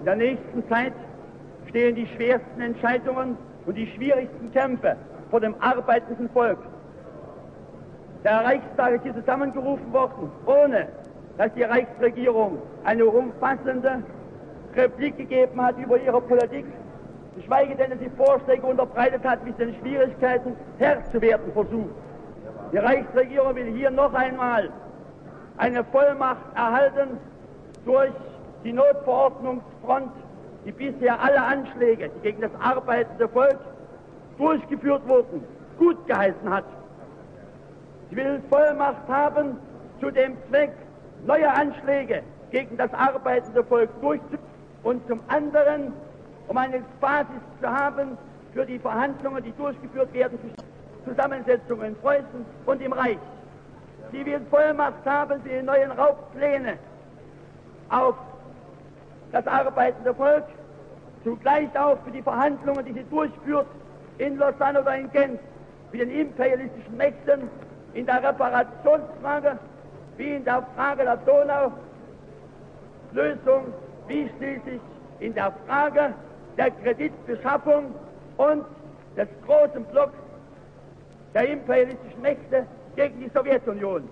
In der nächsten Zeit stehen die schwersten Entscheidungen und die schwierigsten Kämpfe vor dem arbeitenden Volk. Der Reichstag ist hier zusammengerufen worden, ohne dass die Reichsregierung eine umfassende Replik gegeben hat über ihre Politik, geschweige denn, dass sie Vorschläge unterbreitet hat, wie sie den Schwierigkeiten Herr zu werden versucht. Die Reichsregierung will hier noch einmal eine Vollmacht erhalten, durch die Notverordnungsfront, die bisher alle Anschläge, die gegen das arbeitende Volk durchgeführt wurden, gut geheißen hat. Sie will Vollmacht haben, zu dem Zweck neue Anschläge gegen das arbeitende Volk durchzuführen und zum anderen, um eine Basis zu haben für die Verhandlungen, die durchgeführt werden, Zusammensetzungen in Preußen und im Reich. Sie will Vollmacht haben für die neuen Raubpläne auf das arbeitende Volk, zugleich auch für die Verhandlungen, die sie durchführt in Lausanne oder in Genf mit den imperialistischen Mächten in der Reparationsfrage, wie in der Frage der Donau-Lösung, wie schließlich in der Frage der Kreditbeschaffung und des großen Blocks der imperialistischen Mächte gegen die Sowjetunion.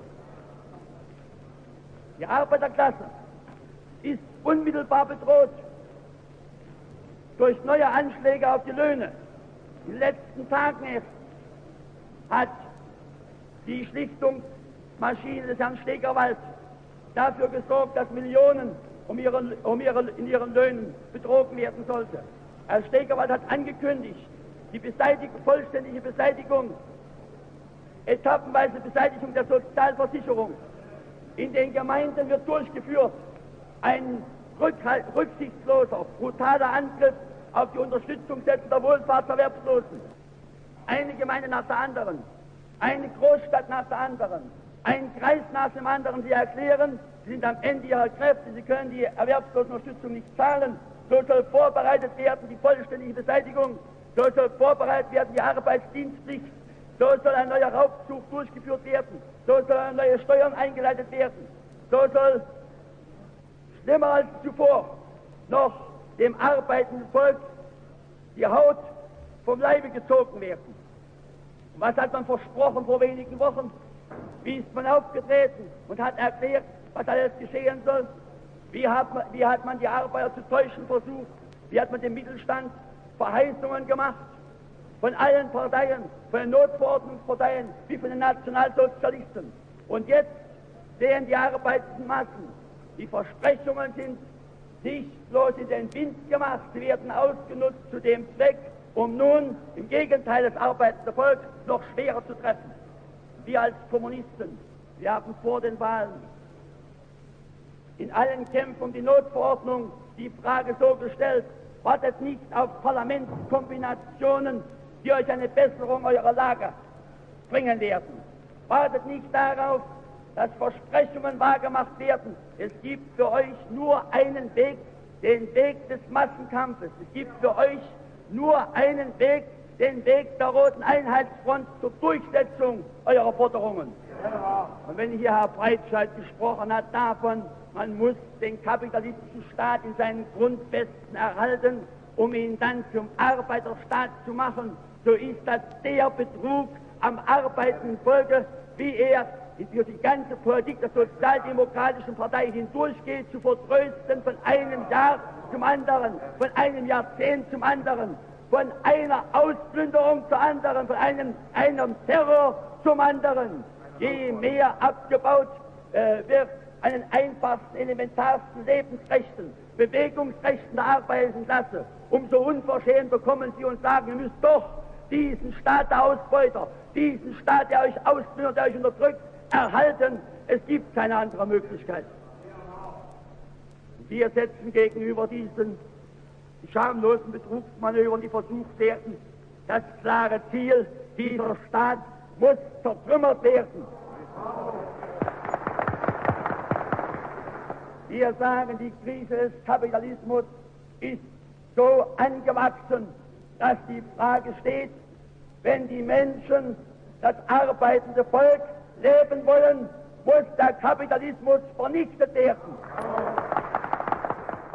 Die Arbeiterklasse ist unmittelbar bedroht durch neue Anschläge auf die Löhne. In den letzten Tagen erst hat die Schlichtungsmaschine des Herrn Stegerwald dafür gesorgt, dass Millionen in ihren Löhnen betrogen werden sollte. Herr Stegerwald hat angekündigt, die vollständige Beseitigung, etappenweise Beseitigung der Sozialversicherung. In den Gemeinden wird durchgeführt ein rücksichtsloser, brutaler Angriff auf die Unterstützung der Wohlfahrtserwerbslosen. Eine Gemeinde nach der anderen, eine Großstadt nach der anderen, ein Kreis nach dem anderen. Sie erklären, sie sind am Ende ihrer Kräfte, sie können die Erwerbslosenunterstützung nicht zahlen. So soll vorbereitet werden die vollständige Beseitigung, so soll vorbereitet werden die Arbeitsdienstpflicht, so soll ein neuer Raubzug durchgeführt werden, so sollen neue Steuern eingeleitet werden, so soll schlimmer als zuvor noch dem arbeitenden Volk die Haut vom Leibe gezogen werden. Und was hat man versprochen vor wenigen Wochen? Wie ist man aufgetreten und hat erklärt, was alles geschehen soll? Wie hat man die Arbeiter zu täuschen versucht? Wie hat man dem Mittelstand Verheißungen gemacht? Von allen Parteien, von den Notverordnungsparteien, wie von den Nationalsozialisten. Und jetzt sehen die arbeitenden Massen, die Versprechungen sind nicht bloß in den Wind gemacht, sie werden ausgenutzt zu dem Zweck, um nun im Gegenteil das arbeitende Volk noch schwerer zu treffen. Wir als Kommunisten, wir haben vor den Wahlen in allen Kämpfen um die Notverordnung die Frage so gestellt: wartet nicht auf Parlamentskombinationen, die euch eine Besserung eurer Lage bringen werden. Wartet nicht darauf, dass Versprechungen wahrgemacht werden. Es gibt für euch nur einen Weg, den Weg des Massenkampfes. Es gibt für euch nur einen Weg, den Weg der Roten Einheitsfront zur Durchsetzung eurer Forderungen. Und wenn hier Herr Breitscheid gesprochen hat davon, man muss den kapitalistischen Staat in seinen Grundfesten erhalten, um ihn dann zum Arbeiterstaat zu machen, so ist das der Betrug am arbeitenden Volke, wie er durch die ganze Politik der Sozialdemokratischen Partei hindurchgeht, zu vertrösten von einem Jahr zum anderen, von einem Jahrzehnt zum anderen, von einer Ausplünderung zur anderen, von einem Terror zum anderen. Je mehr abgebaut wird an den einfachsten, elementarsten Lebensrechten, Bewegungsrechten der arbeitenden Klasse, umso unverschämter kommen sie und sagen, ihr müsst doch diesen Staat der Ausbeuter, diesen Staat, der euch ausplündert, der euch unterdrückt, erhalten. Es gibt keine andere Möglichkeit. Wir setzen gegenüber diesen schamlosen Betrugsmanövern, die versucht werden, das klare Ziel: dieser Staat muss zertrümmert werden. Wir sagen, die Krise des Kapitalismus ist so angewachsen, dass die Frage steht, wenn die Menschen, das arbeitende Volk, leben wollen, muss der Kapitalismus vernichtet werden.